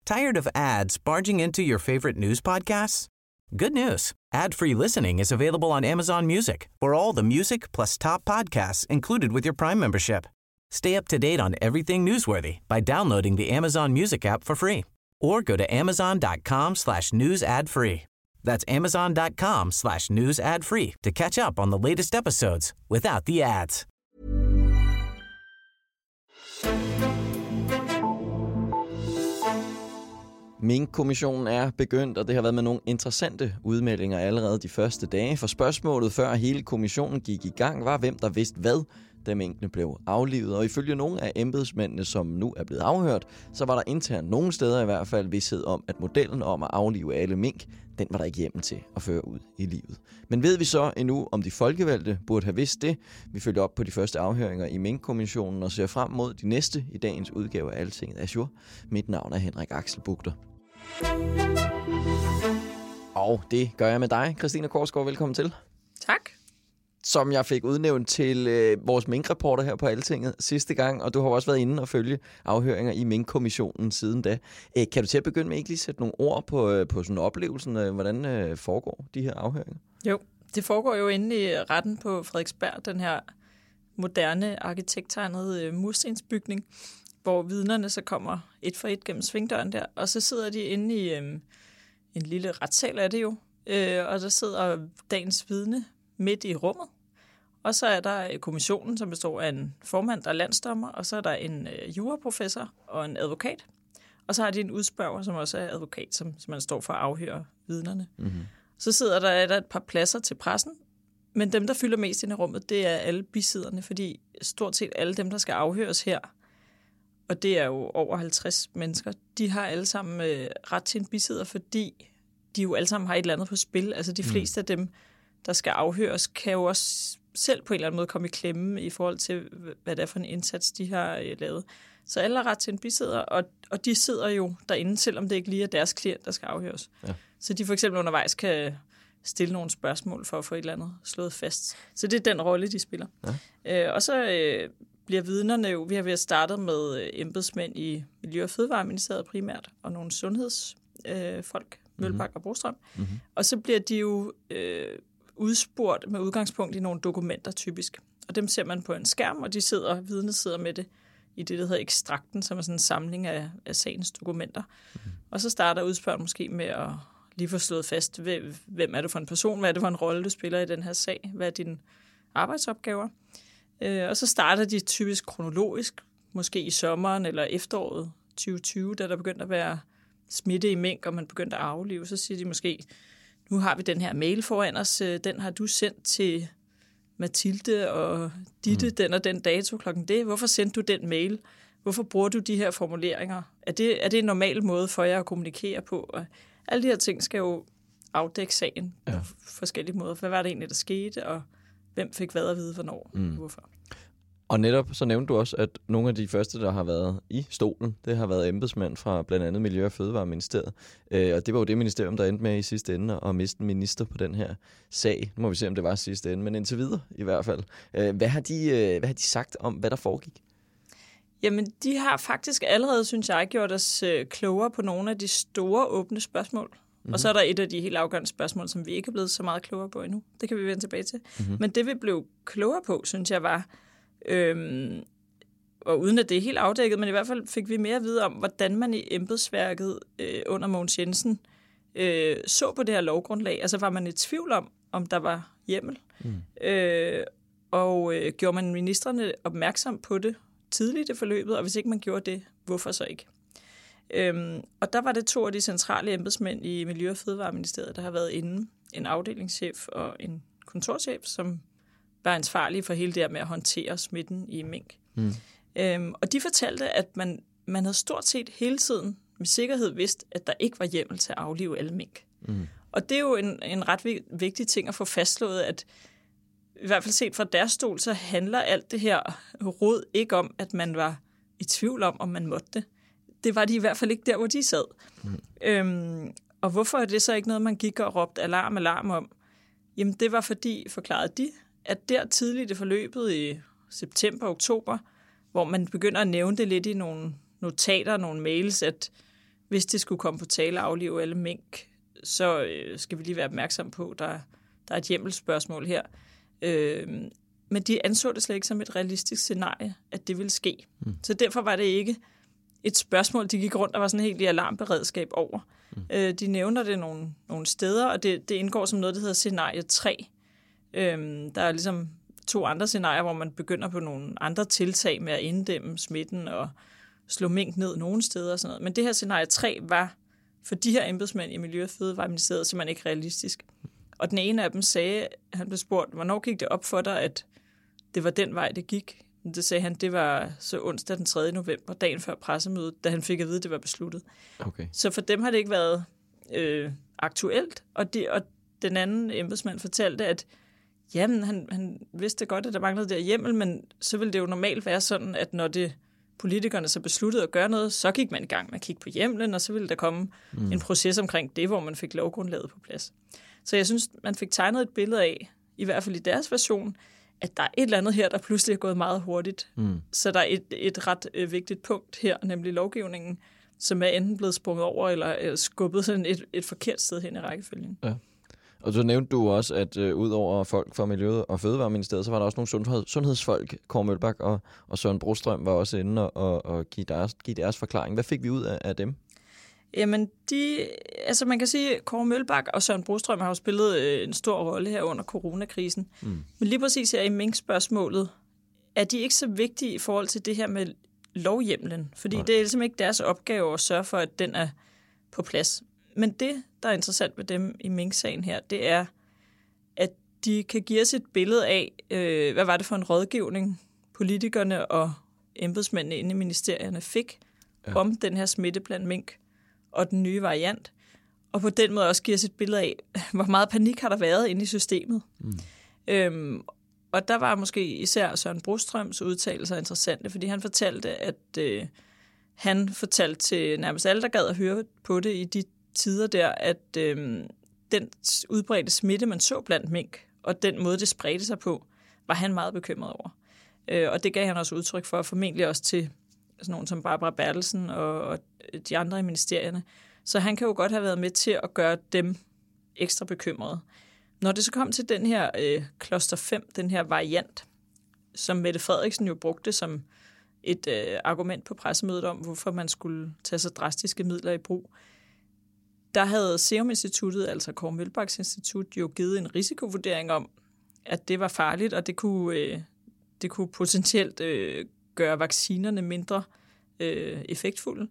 Tired of ads barging into your favorite news podcasts? Good news. Ad-free listening is available on Amazon Music for all the music plus top podcasts included with your Prime membership. Stay up to date on everything newsworthy by downloading the Amazon Music app for free or go to amazon.com/news ad free. That's amazon.com/news ad free to catch up on the latest episodes without the ads. Minkkommissionen er begyndt, og det har været med nogle interessante udmeldinger allerede de første dage. For spørgsmålet før hele kommissionen gik i gang var, hvem der vidste hvad, da minkene blev aflivet. Og ifølge nogle af embedsmændene, som nu er blevet afhørt, så var der internt nogle steder i hvert fald vished om, at modellen om at aflive alle mink, den var der ikke hjemmel til at føre ud i livet. Men ved vi så endnu, om de folkevalgte burde have vidst det? Vi følger op på de første afhøringer i Minkkommissionen og ser frem mod de næste i dagens udgave af Altinget Azure. Mit navn er Henrik Axel Bugter. Og det gør jeg med dig, Christine Korsgaard. Velkommen til. Tak. Som jeg fik udnævnt til vores minkreporter her på Altinget sidste gang, og du har også været inde og følge afhøringer i Minkkommissionen siden da. Kan du til at begynde med ikke lige sætte nogle ord på sådan oplevelsen? Hvordan foregår de her afhøringer? Jo, det foregår jo inde i retten på Frederiksberg, den her moderne arkitekttegnede murstensbygning, hvor vidnerne så kommer et for et gennem svingdøren der, og så sidder de inde i en lille retssal er det jo, og der sidder dagens vidne midt i rummet. Og så er der kommissionen, som består af en formand, der er landsdommer, og så er der en juraprofessor og en advokat. Og så har de en udspørger, som også er advokat, som man står for at afhøre vidnerne. Mm-hmm. Så sidder der et par pladser til pressen, men dem, der fylder mest ind i rummet, det er alle bisidderne, fordi stort set alle dem, der skal afhøres her, og det er jo over 50 mennesker, de har alle sammen ret til en bisidder, fordi de jo alle sammen har et eller andet på spil. Altså de fleste af dem, der skal afhøres, kan jo også selv på en eller anden måde komme i klemme i forhold til, hvad det er for en indsats, de har lavet. Så alle har ret til en bisidder, og de sidder jo derinde, selvom det ikke lige er deres klient, der skal afhøres. Ja. Så de for eksempel undervejs kan stille nogle spørgsmål for at få et eller andet slået fast. Så det er den rolle, de spiller. Ja. Og så bliver vidnerne jo, vi har startet med embedsmænd i Miljø- og Fødevareministeriet primært, og nogle sundhedsfolk, Mølbak og Brostrøm. Mm-hmm. Og så bliver de jo udspurgt med udgangspunkt i nogle dokumenter typisk. Og dem ser man på en skærm, og vidnet sidder med det i det, der hedder ekstrakten, som er sådan en samling af sagens dokumenter. Mm-hmm. Og så starter udspørgen måske med at lige få slået fast, hvem er du for en person, hvad er det for en rolle, du spiller i den her sag, hvad er dine arbejdsopgaver. Og så starter de typisk kronologisk, måske i sommeren eller efteråret 2020, da der begyndte at være smitte i mink, og man begyndte at aflive. Så siger de måske, nu har vi den her mail foran os, den har du sendt til Mathilde og Ditte, den og den dato klokken det. Hvorfor sendte du den mail? Hvorfor bruger du de her formuleringer? Er det en normal måde for jer at kommunikere på? Og alle de her ting skal jo afdække sagen på forskellige måder. Hvad var det egentlig, der skete, og hvem fik hvad at vide, hvornår og hvorfor? Og netop så nævnte du også, at nogle af de første, der har været i stolen, det har været embedsmænd fra blandt andet Miljø- og Fødevareministeriet. Og det var jo det ministerium, der endte med i sidste ende at miste en minister på den her sag. Nu må vi se, om det var sidste ende, men indtil videre i hvert fald. Hvad har de sagt om, hvad der foregik? Jamen, de har faktisk allerede, synes jeg, gjort os klogere på nogle af de store åbne spørgsmål. Mm-hmm. Og så er der et af de helt afgørende spørgsmål, som vi ikke er blevet så meget klogere på endnu. Det kan vi vende tilbage til. Mm-hmm. Men det, vi blev klogere på, synes jeg, var og uden at det er helt afdækket, men i hvert fald fik vi mere at vide om, hvordan man i embedsværket under Mogens Jensen så på det her lovgrundlag. Altså var man i tvivl om der var hjemmel, og gjorde man ministrene opmærksom på det tidligt i forløbet, og hvis ikke man gjorde det, hvorfor så ikke? Og der var det 2 af de centrale embedsmænd i Miljø- og Fødevareministeriet, der har været inde, en afdelingschef og en kontorchef, som var ansvarlige for hele det her med at håndtere smitten i mink. Og de fortalte, at man havde stort set hele tiden med sikkerhed vidst, at der ikke var hjemmel til at aflive alle mink. Og det er jo en ret vigtig ting at få fastslået, at i hvert fald set fra deres stol, så handler alt det her råd ikke om, at man var i tvivl om man måtte det. Det var de i hvert fald ikke der, hvor de sad. Og hvorfor er det så ikke noget, man gik og råbte alarm om? Jamen det var fordi, forklarede de, at der tidligt i forløbet i september-oktober, hvor man begynder at nævne det lidt i nogle notater, nogle mails, at hvis det skulle komme på tale at aflive alle mink, så skal vi lige være opmærksom på, der er et hjemmelsspørgsmål her. Men de anså det slet ikke som et realistisk scenarie, at det ville ske. Så derfor var det ikke et spørgsmål, de gik rundt og var sådan helt i alarmberedskab over. De nævner det nogle steder, og det indgår som noget, der hedder scenarie 3. Der er ligesom 2 andre scenarier, hvor man begynder på nogle andre tiltag med at inddæmme smitten og slå mink ned nogle steder og sådan noget. Men det her scenarie 3 var for de her embedsmænd i Miljø- og Fødevareministeriet simpelthen ikke realistisk. Og den ene af dem sagde, han blev spurgt, hvornår gik det op for dig, at det var den vej, det gik? Det sagde han, det var så onsdag den 3. november, dagen før pressemødet, da han fik at vide, at det var besluttet. Okay. Så for dem har det ikke været aktuelt, og den anden embedsmand fortalte, at jamen, han vidste godt, at der manglede der hjemmel, men så ville det jo normalt være sådan, at når politikerne så besluttede at gøre noget, så gik man i gang med at kigge på hjemmelen, og så ville der komme en proces omkring det, hvor man fik lovgrundlaget på plads. Så jeg synes, man fik tegnet et billede af, i hvert fald i deres version, at der er et eller andet her, der pludselig er gået meget hurtigt. Så der er et ret vigtigt punkt her, nemlig lovgivningen, som er enten blevet sprunget over eller skubbet sådan et forkert sted hen i rækkefølgen. Ja. Og så nævnte du også, at ud over folk fra Miljø- og Fødevareministeriet, så var der også nogle sundhedsfolk. Kåre Mølbak og Søren Brostrøm var også inde og give deres forklaring. Hvad fik vi ud af dem? Jamen, man kan sige, at Kåre Mølbak og Søren Brostrøm har jo spillet en stor rolle her under coronakrisen. Men lige præcis her i minkspørgsmålet, er de ikke så vigtige i forhold til det her med lovhjemlen. Fordi det er ligesom ikke deres opgave at sørge for, at den er på plads. Men det, der er interessant med dem i Mink-sagen her, det er, at de kan give os et billede af, hvad var det for en rådgivning, politikerne og embedsmændene inde i ministerierne fik om den her smitte blandt mink og den nye variant. Og på den måde også give os et billede af, hvor meget panik har der været inde i systemet. Og der var måske især Søren Brostrøms udtalelser interessante, fordi han fortalte, at han fortalte til nærmest alle, der gad at høre på det i de tider der, at den udbredte smitte, man så blandt mink, og den måde, det spredte sig på, var han meget bekymret over. Og det gav han også udtryk for, formentlig også til sådan nogen som Barbara Bertelsen og de andre i ministerierne. Så han kan jo godt have været med til at gøre dem ekstra bekymrede. Når det så kom til den her cluster 5, den her variant, som Mette Frederiksen jo brugte som et argument på pressemødet om, hvorfor man skulle tage så drastiske midler i brug, der havde Serum Instituttet, altså Kåre Mølbaks Institut, jo givet en risikovurdering om, at det var farligt, og det kunne potentielt gøre vaccinerne mindre effektfulde.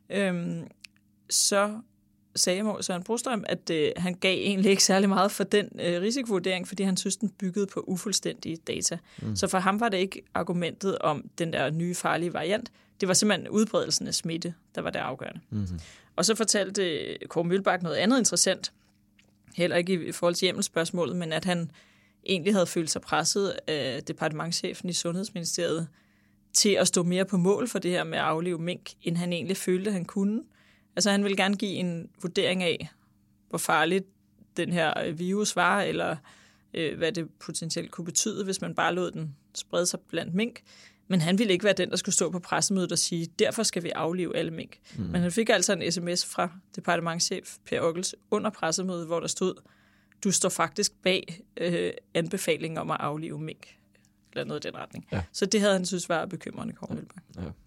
Så sagde Søren Brostrøm, at han gav egentlig ikke særlig meget for den risikovurdering, fordi han synes, den byggede på ufuldstændige data. Så for ham var det ikke argumentet om den der nye farlige variant. Det var simpelthen udbredelsen af smitte, der var det afgørende. Og så fortalte Kåre Mølbak noget andet interessant, heller ikke i forhold til hjemmelsspørgsmålet, men at han egentlig havde følt sig presset af departementschefen i Sundhedsministeriet til at stå mere på mål for det her med at aflive mink, end han egentlig følte, han kunne. Altså han ville gerne give en vurdering af, hvor farligt den her virus var, eller hvad det potentielt kunne betyde, hvis man bare lod den sprede sig blandt mink. Men han ville ikke være den, der skulle stå på pressemødet og sige, derfor skal vi aflive alle mink. Men han fik altså en sms fra departementschef Per Ockels under pressemødet, hvor der stod, du står faktisk bag anbefalingen om at aflive mink. Eller noget i den retning. Ja. Så det havde han synes var bekymrende, Kåre Mølbak.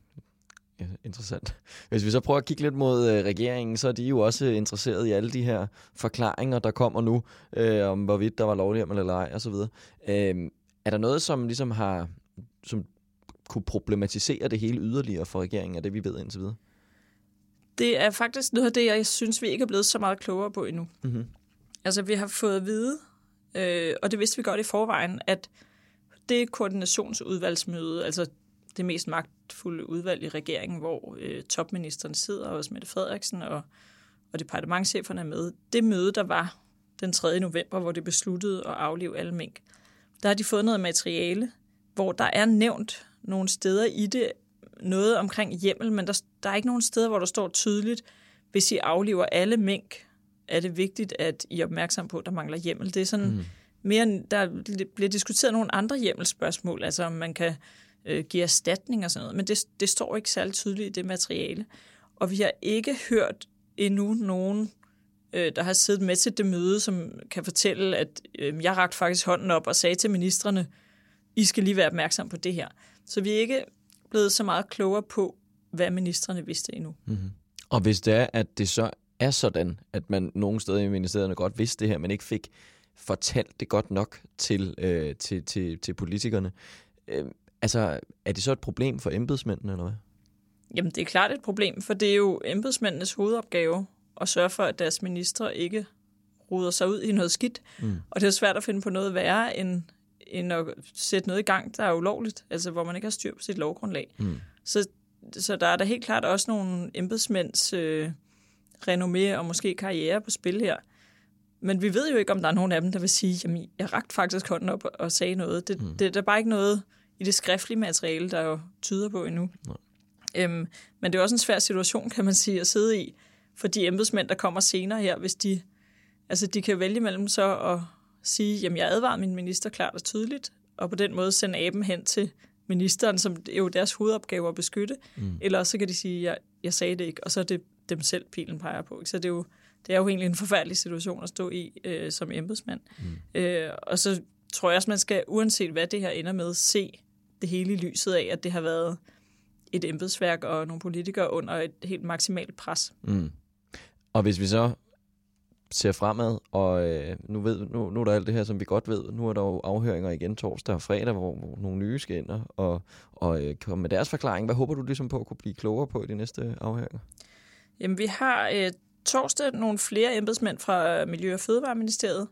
Ja, interessant. Hvis vi så prøver at kigge lidt mod regeringen, så er de jo også interesseret i alle de her forklaringer, der kommer nu, om hvorvidt der var lovhjemmel eller ej, og så videre. Er der noget, som ligesom som kunne problematisere det hele yderligere for regeringen, af det vi ved indtil videre? Det er faktisk noget af det, jeg synes, vi ikke er blevet så meget klogere på endnu. Altså, vi har fået at vide, og det vidste vi godt i forvejen, at det koordinationsudvalgsmøde, altså det mest magtfulde udvalg i regeringen, hvor topministeren sidder, og også Mette Frederiksen og departementscheferne er med, det møde, der var den 3. november, hvor det besluttede at aflive alle mink, der har de fået noget materiale, hvor der er nævnt nogle steder i det, noget omkring hjemmel, men der er ikke nogen steder, hvor der står tydeligt, hvis I afliver alle mink, er det vigtigt, at I er opmærksom på, at der mangler hjemmel. Det er sådan mere, der bliver diskuteret nogle andre hjemmelsspørgsmål, altså om man kan give erstatning og sådan noget, men det står ikke særlig tydeligt i det materiale. Og vi har ikke hørt endnu nogen, der har siddet med til det møde, som kan fortælle, at jeg rakte faktisk hånden op og sagde til ministrene, I skal lige være opmærksom på det her. Så vi er ikke blevet så meget klogere på, hvad ministrene vidste endnu. Mm-hmm. Og hvis det er, at det så er sådan, at man nogle steder i ministerierne godt vidste det her, men ikke fik fortalt det godt nok til politikerne, altså er det så et problem for embedsmændene, eller hvad? Jamen, det er klart et problem, for det er jo embedsmændenes hovedopgave at sørge for, at deres ministre ikke ruder sig ud i noget skidt. Og det er svært at finde på noget værre, end at sætte noget i gang, der er ulovligt, altså hvor man ikke har styr på sit lovgrundlag. Så der er da helt klart også nogle embedsmænds renommé og måske karriere på spil her. Men vi ved jo ikke, om der er nogen af dem, der vil sige, jamen, jeg rakte faktisk hånden op og sagde noget. Det er bare ikke noget i det skriftlige materiale, der jo tyder på endnu. Men det er også en svær situation, kan man sige, at sidde i, for de embedsmænd, der kommer senere her, hvis de kan vælge mellem så at sige, jamen jeg advarer min minister klart og tydeligt, og på den måde sende aben hen til ministeren, som er jo deres hovedopgave at beskytte, eller så kan de sige, jeg sagde det ikke, og så er det dem selv, pilen peger på. Ikke? Så det er jo egentlig en forfærdelig situation at stå i som embedsmand. Og så tror jeg også, man skal, uanset hvad det her ender med, se det hele i lyset af, at det har været et embedsværk og nogle politikere under et helt maksimalt pres. Og hvis vi så ser fremad, og nu er der alt det her, som vi godt ved. Nu er der jo afhøringer igen torsdag og fredag, hvor nogle nye skal ind og komme med deres forklaring. Hvad håber du ligesom på at kunne blive klogere på i de næste afhøringer? Jamen, vi har torsdag nogle flere embedsmænd fra Miljø- og Fødevareministeriet.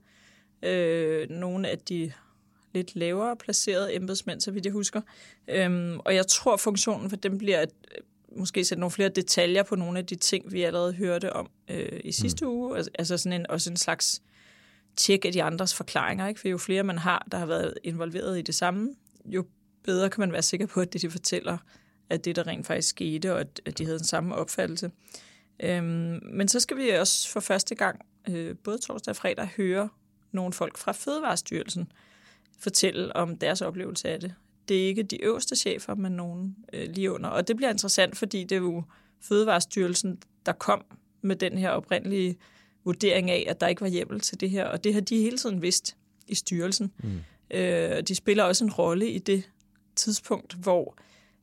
Nogle af de lidt lavere placerede embedsmænd, så vidt jeg husker. Og jeg tror, funktionen for dem bliver at måske sætte nogle flere detaljer på nogle af de ting, vi allerede hørte om i sidste uge. Altså sådan også en slags tjek af de andres forklaringer. Ikke? For jo flere man har, der har været involveret i det samme, jo bedre kan man være sikker på, at det de fortæller, at det der rent faktisk skete, og at de havde den samme opfattelse. Men så skal vi også for første gang, både torsdag og fredag, høre nogle folk fra Fødevarestyrelsen fortælle om deres oplevelse af det. Det er ikke de øverste chefer, men nogen lige under. Og det bliver interessant, fordi det er jo Fødevarestyrelsen, der kom med den her oprindelige vurdering af, at der ikke var hjemmel til det her. Og det har de hele tiden vidst i styrelsen. De spiller også en rolle i det tidspunkt, hvor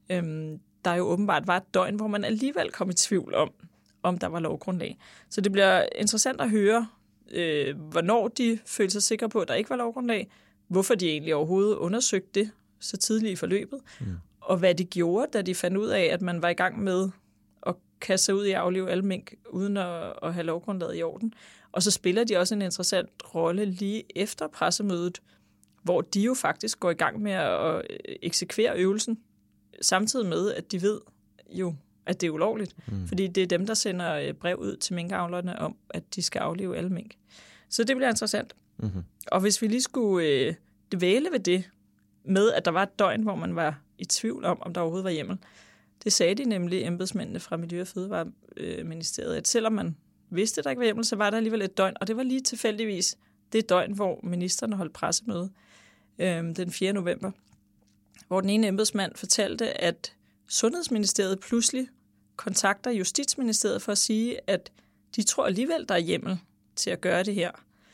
der jo åbenbart var et døgn, hvor man alligevel kom i tvivl om der var lovgrundlag. Så det bliver interessant at høre, hvornår de følte sig sikre på, at der ikke var lovgrundlag, hvorfor de egentlig overhovedet undersøgte det så tidligt i forløbet, og hvad de gjorde, da de fandt ud af, at man var i gang med at kaste sig ud i at aflive alle mink, uden at have lovgrundlaget i orden. Og så spiller de også en interessant rolle lige efter pressemødet, hvor de jo faktisk går i gang med at eksekvere øvelsen, samtidig med, at de ved jo, at det er ulovligt. Fordi det er dem, der sender brev ud til minkavlerne om, at de skal aflive alle mink. Så det bliver interessant. Og hvis vi lige skulle dvæle ved det, med at der var et døgn, hvor man var i tvivl om der overhovedet var hjemmel. Det sagde de nemlig embedsmændene fra Miljø- og Fødevareministeriet, at selvom man vidste, at der ikke var hjemmel, så var der alligevel et døgn, og det var lige tilfældigvis det døgn, hvor ministerne holdt pressemøde den 4. november, hvor den ene embedsmand fortalte, at Sundhedsministeriet pludselig kontakter Justitsministeriet for at sige, at de tror alligevel, der er hjemmel til at gøre det her.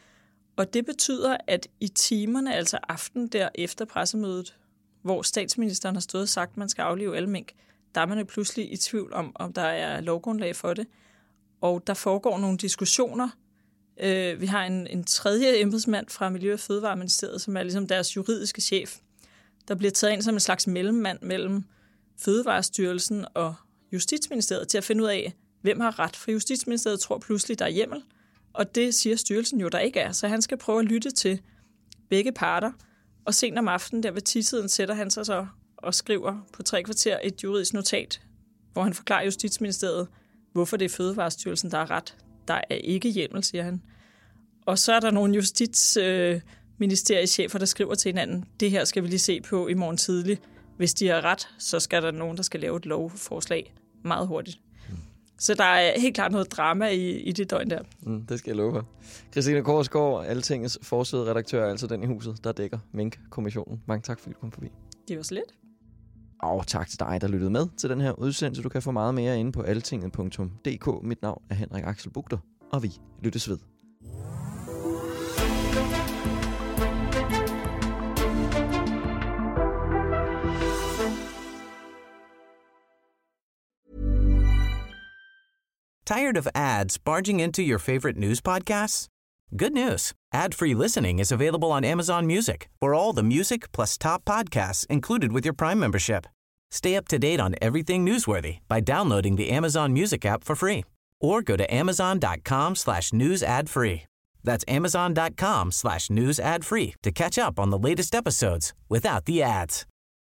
Og det betyder, at i timerne, altså aften der efter pressemødet, hvor statsministeren har stået og sagt, at man skal aflive alle mink, der er man jo pludselig i tvivl om der er lovgrundlag for det. Og der foregår nogle diskussioner. Vi har en tredje embedsmand fra Miljø- og Fødevareministeriet, som er ligesom deres juridiske chef, der bliver taget ind som en slags mellemmand mellem Fødevarestyrelsen og Justitsministeriet til at finde ud af, hvem har ret. For Justitsministeriet tror pludselig, der er hjemmel, og det siger styrelsen jo, der ikke er. Så han skal prøve at lytte til begge parter, og sent om aftenen, der ved 10-tiden, sætter han sig så og skriver på 3 kvarter et juridisk notat, hvor han forklarer Justitsministeriet, hvorfor det er Fødevarestyrelsen, der er ret. Der er ikke hjemmel, siger han. Og så er der nogle justitsministeriechefer, der skriver til hinanden, det her skal vi lige se på i morgen tidlig. Hvis de har ret, så skal der nogen, der skal lave et lovforslag meget hurtigt. Så der er helt klart noget drama i det døgn der. Det skal jeg love for. Christine Korsgaard, Altingets forside-redaktør, altså den i huset, der dækker Mink-kommissionen. Mange tak, fordi du kom forbi. Det var så lidt. Og tak til dig, der lyttede med til den her udsendelse. Du kan få meget mere inde på altinget.dk. Mit navn er Henrik Axel Bugter, og vi lyttes ved. Tired of ads barging into your favorite news podcasts? Good news. Ad-free listening is available on Amazon Music for all the music plus top podcasts included with your Prime membership. Stay up to date on everything newsworthy by downloading the Amazon Music app for free or go to amazon.com/news ad free. That's amazon.com/news ad free to catch up on the latest episodes without the ads.